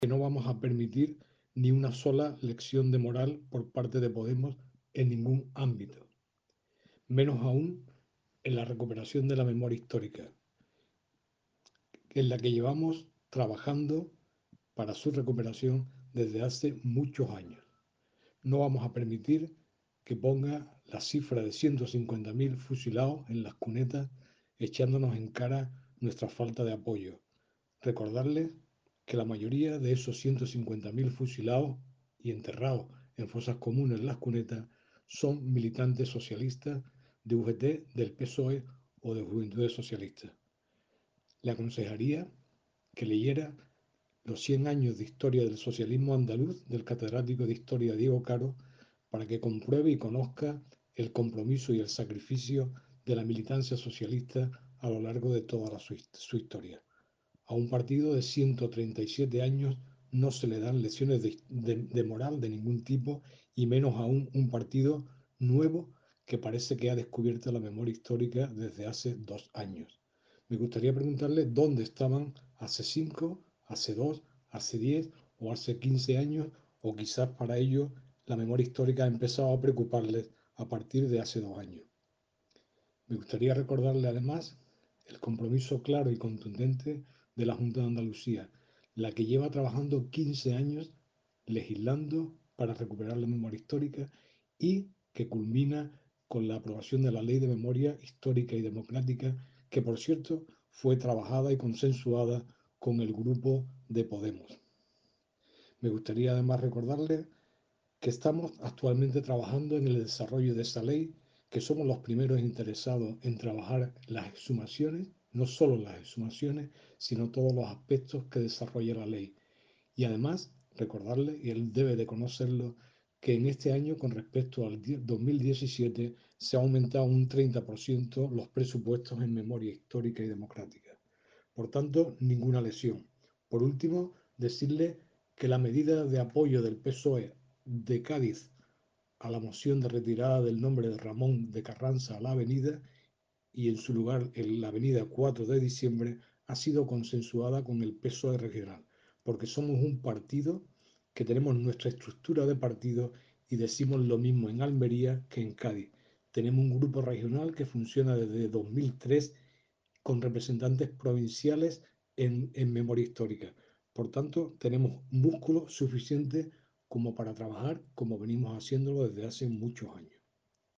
que no vamos a permitir ni una sola lección de moral por parte de Podemos en ningún ámbito, menos aún en la recuperación de la memoria histórica, en la que llevamos trabajando para su recuperación desde hace muchos años. No vamos a permitir que ponga la cifra de 150.000 fusilados en las cunetas echándonos en cara nuestra falta de apoyo. Recordarles que la mayoría de esos 150.000 fusilados y enterrados en fosas comunes en las cunetas son militantes socialistas de UGT, del PSOE o de Juventudes Socialistas. Le aconsejaría que leyera los 100 años de historia del socialismo andaluz del catedrático de historia Diego Caro para que compruebe y conozca el compromiso y el sacrificio de la militancia socialista a lo largo de toda su historia. A un partido de 137 años no se le dan lecciones de moral de ningún tipo y menos aún un partido nuevo que parece que ha descubierto la memoria histórica desde hace 2 años. Me gustaría preguntarle dónde estaban hace 5, hace 2, hace 10 o hace 15 años, o quizás para ellos la memoria histórica ha empezado a preocuparles a partir de hace 2 años. Me gustaría recordarle además el compromiso claro y contundente de la Junta de Andalucía, la que lleva trabajando 15 años legislando para recuperar la memoria histórica y que culmina con la aprobación de la Ley de Memoria Histórica y Democrática, que por cierto fue trabajada y consensuada con el grupo de Podemos. Me gustaría además recordarle que estamos actualmente trabajando en el desarrollo de esa ley, que somos los primeros interesados en trabajar las exhumaciones, no solo las exhumaciones, sino todos los aspectos que desarrolla la ley. Y además, recordarle, y él debe de conocerlo, que en este año, con respecto al 2017, se ha aumentado un 30% los presupuestos en memoria histórica y democrática. Por tanto, ninguna lesión. Por último, decirle que la medida de apoyo del PSOE de Cádiz a la moción de retirada del nombre de Ramón de Carranza a la avenida y en su lugar en la avenida 4 de diciembre ha sido consensuada con el PSOE regional, porque somos un partido que tenemos nuestra estructura de partido y decimos lo mismo en Almería que en Cádiz. Tenemos un grupo regional que funciona desde 2003 con representantes provinciales en memoria histórica. Por tanto, tenemos músculo suficiente como para trabajar como venimos haciéndolo desde hace muchos años.